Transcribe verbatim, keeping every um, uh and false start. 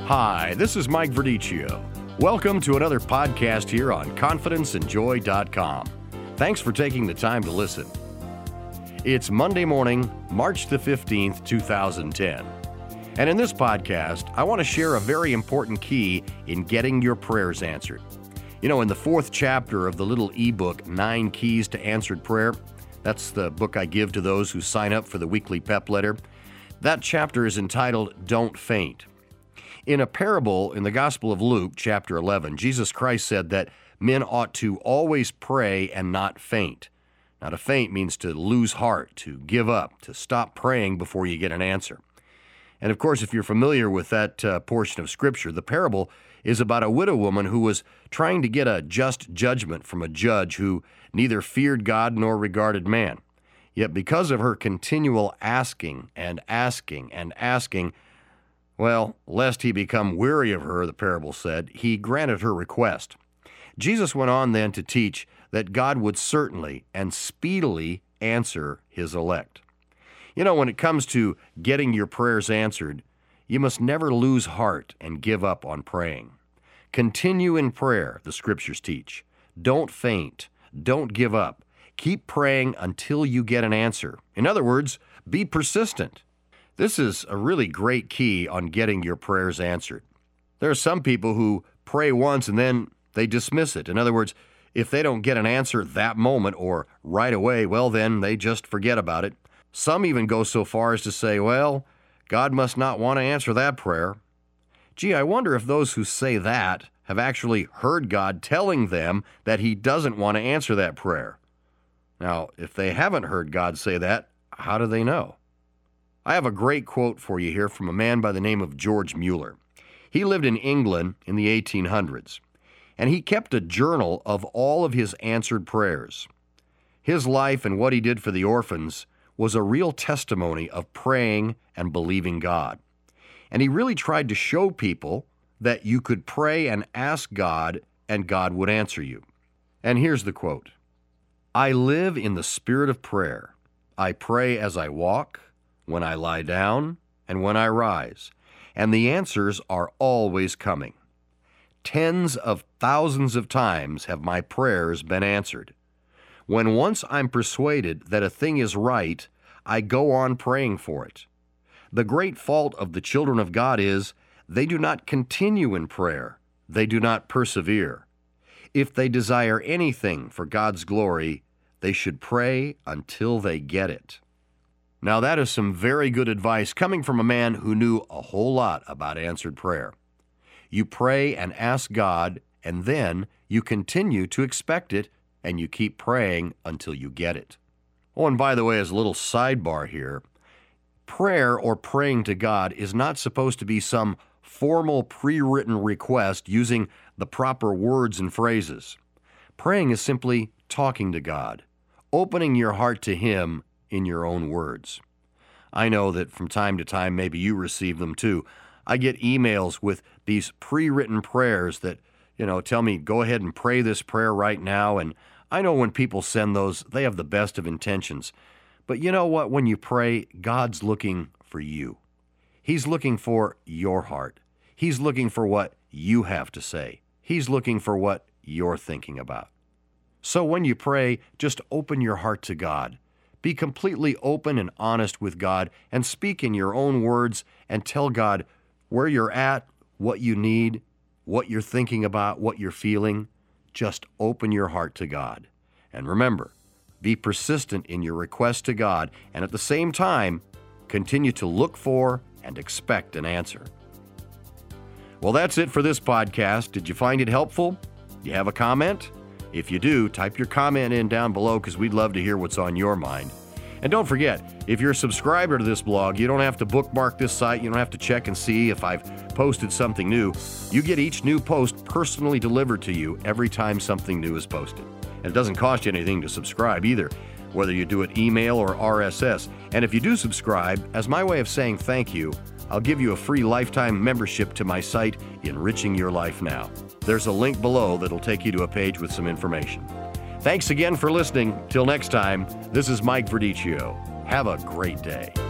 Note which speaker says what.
Speaker 1: Hi, this is Mike Verdicchio. Welcome to another podcast here on confidence and joy dot com. Thanks for taking the time to listen. It's Monday morning, March the fifteenth, two thousand ten. And in this podcast, I want to share a very important key in getting your prayers answered. You know, in the fourth chapter of the little ebook, Nine Keys to Answered Prayer, that's the book I give to those who sign up for the weekly pep letter, that chapter is entitled, Don't Faint. In a parable in the Gospel of Luke, chapter eleven, Jesus Christ said that men ought to always pray and not faint. Now, to faint means to lose heart, to give up, to stop praying before you get an answer. And of course, if you're familiar with that uh, portion of Scripture, the parable is about a widow woman who was trying to get a just judgment from a judge who neither feared God nor regarded man. Yet because of her continual asking and asking and asking, well, lest he become weary of her, the parable said, he granted her request. Jesus went on then to teach that God would certainly and speedily answer his elect. You know, when it comes to getting your prayers answered, you must never lose heart and give up on praying. Continue in prayer, the Scriptures teach. Don't faint. Don't give up. Keep praying until you get an answer. In other words, be persistent. This is a really great key on getting your prayers answered. There are some people who pray once and then they dismiss it. In other words, if they don't get an answer that moment or right away, well, then they just forget about it. Some even go so far as to say, well, God must not want to answer that prayer. Gee, I wonder if those who say that have actually heard God telling them that he doesn't want to answer that prayer. Now, if they haven't heard God say that, how do they know? I have a great quote for you here from a man by the name of George Mueller. He lived in England in the eighteen hundreds, and he kept a journal of all of his answered prayers. His life and what he did for the orphans was a real testimony of praying and believing God. And he really tried to show people that you could pray and ask God, and God would answer you. And here's the quote. I live in the spirit of prayer. I pray as I walk, when I lie down, and when I rise. And the answers are always coming. Tens of thousands of times have my prayers been answered. When once I'm persuaded that a thing is right, I go on praying for it. The great fault of the children of God is they do not continue in prayer. They do not persevere. If they desire anything for God's glory, they should pray until they get it. Now that is some very good advice coming from a man who knew a whole lot about answered prayer. You pray and ask God, and then you continue to expect it, and you keep praying until you get it. Oh, and by the way, as a little sidebar here, prayer or praying to God is not supposed to be some formal pre-written request using the proper words and phrases. Praying is simply talking to God, opening your heart to Him in your own words. I know that from time to time, maybe you receive them too. I get emails with these pre-written prayers that, you know, tell me, go ahead and pray this prayer right now. And I know when people send those, they have the best of intentions. But you know what? When you pray, God's looking for you. He's looking for your heart. He's looking for what you have to say. He's looking for what you're thinking about. So when you pray, just open your heart to God. Be completely open and honest with God and speak in your own words and tell God where you're at, what you need, what you're thinking about, what you're feeling. Just open your heart to God. And remember, be persistent in your request to God, and at the same time, continue to look for and expect an answer. Well, that's it for this podcast. Did you find it helpful? Do you have a comment? If you do, type your comment in down below because we'd love to hear what's on your mind. And don't forget, if you're a subscriber to this blog, you don't have to bookmark this site. You don't have to check and see if I've posted something new. You get each new post personally delivered to you every time something new is posted. And it doesn't cost you anything to subscribe either, whether you do it email or R S S. And if you do subscribe, as my way of saying thank you, I'll give you a free lifetime membership to my site, Enriching Your Life Now. There's a link below that'll take you to a page with some information. Thanks again for listening. Till next time, this is Mike Verdicchio. Have a great day.